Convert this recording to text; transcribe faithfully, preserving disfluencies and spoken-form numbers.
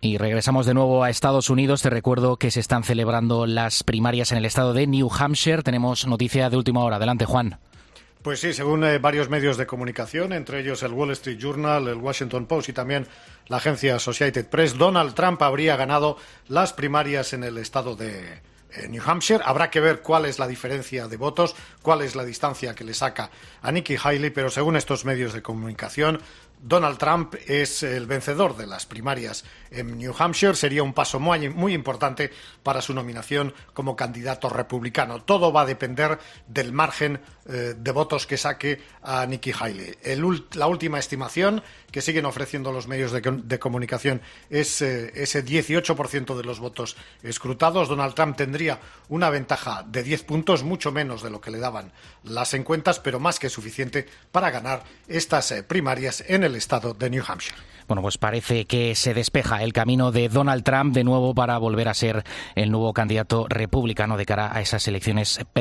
Y regresamos de nuevo a Estados Unidos. Te recuerdo que se están celebrando las primarias en el estado de New Hampshire. Tenemos noticia de última hora. Adelante, Juan. Pues sí, según eh, varios medios de comunicación, entre ellos el Wall Street Journal, el Washington Post y también la agencia Associated Press, Donald Trump habría ganado las primarias en el estado de eh, New Hampshire. Habrá que ver cuál es la diferencia de votos, cuál es la distancia que le saca a Nikki Haley, pero según estos medios de comunicación, Donald Trump es el vencedor de las primarias en New Hampshire. Sería un paso muy, muy importante para su nominación como candidato republicano. Todo va a depender del margen eh, de votos que saque a Nikki Haley. El, la última estimación que siguen ofreciendo los medios de, de comunicación es eh, ese dieciocho por ciento de los votos escrutados. Donald Trump tendría una ventaja de diez puntos, mucho menos de lo que le daban las encuestas, pero más que suficiente para ganar estas eh, primarias en el estado de New Hampshire. Bueno, pues parece que se despeja el camino de Donald Trump de nuevo para volver a ser el nuevo candidato republicano de cara a esas elecciones